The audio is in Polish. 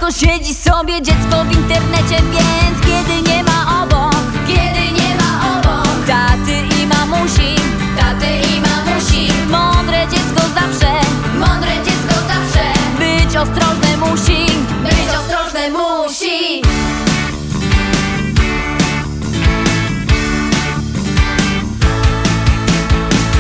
to siedzi sobie dziecko w internecie, więc kiedy nie ma obok taty i mamusi,